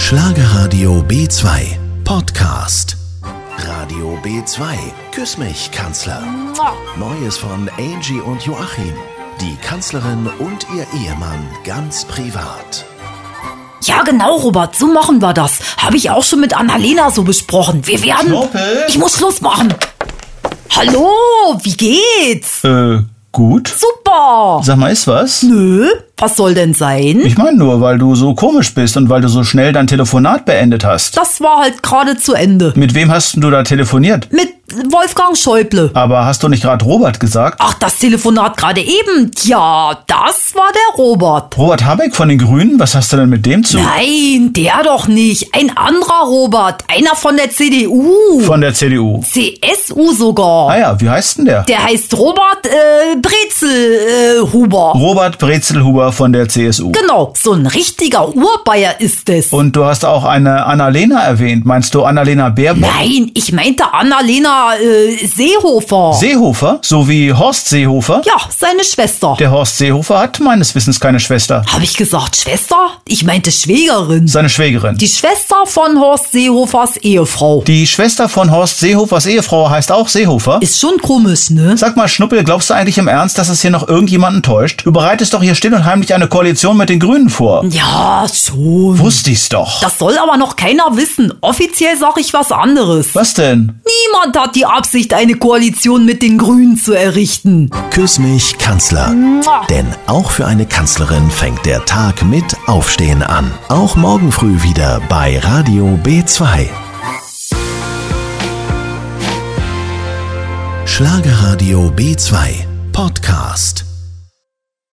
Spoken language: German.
Schlagerradio B2 Podcast. Radio B2 Küss mich, Kanzler. Neues von Angie und Joachim. Die Kanzlerin und ihr Ehemann ganz privat. Ja genau, Robert, so machen wir das. Habe ich auch schon mit Annalena so besprochen. Wir werden... Schnuppel? Ich muss Schluss machen. Hallo, wie geht's? Gut. Super. Sag mal, ist was? Nö, was soll denn sein? Ich meine nur, weil du so komisch bist und weil du so schnell dein Telefonat beendet hast. Das war halt gerade zu Ende. Mit wem hast denn du da telefoniert? Mit Wolfgang Schäuble. Aber hast du nicht gerade Robert gesagt? Ach, das Telefonat gerade eben. Ja, das war der Robert. Robert Habeck von den Grünen? Was hast du denn mit dem zu? Nein, der doch nicht. Ein anderer Robert. Einer von der CDU. Von der CDU. CSU sogar. Ah ja, wie heißt denn der? Der heißt Robert Brezelhuber. Robert Brezelhuber von der CSU. Genau, so ein richtiger Urbayer ist es. Und du hast auch eine Annalena erwähnt. Meinst du Annalena Baerbock? Nein, ich meinte Annalena Seehofer. Seehofer? So wie Horst Seehofer? Ja, seine Schwester. Der Horst Seehofer hat meines Wissens keine Schwester. Habe ich gesagt Schwester? Ich meinte Schwägerin. Seine Schwägerin. Die Schwester von Horst Seehofers Ehefrau. Die Schwester von Horst Seehofers Ehefrau heißt auch Seehofer? Ist schon komisch, ne? Sag mal, Schnuppel, glaubst du eigentlich im Ernst, dass es hier noch irgendjemanden täuscht? Du bereitest doch hier still und heimlich eine Koalition mit den Grünen vor. Ja, schon. Wusste ich's doch. Das soll aber noch keiner wissen. Offiziell sag ich was anderes. Was denn? Niemand hat die Absicht, eine Koalition mit den Grünen zu errichten. Küss mich, Kanzler. Denn auch für eine Kanzlerin fängt der Tag mit Aufstehen an. Auch morgen früh wieder bei Radio B2. Schlagerradio B2 Podcast.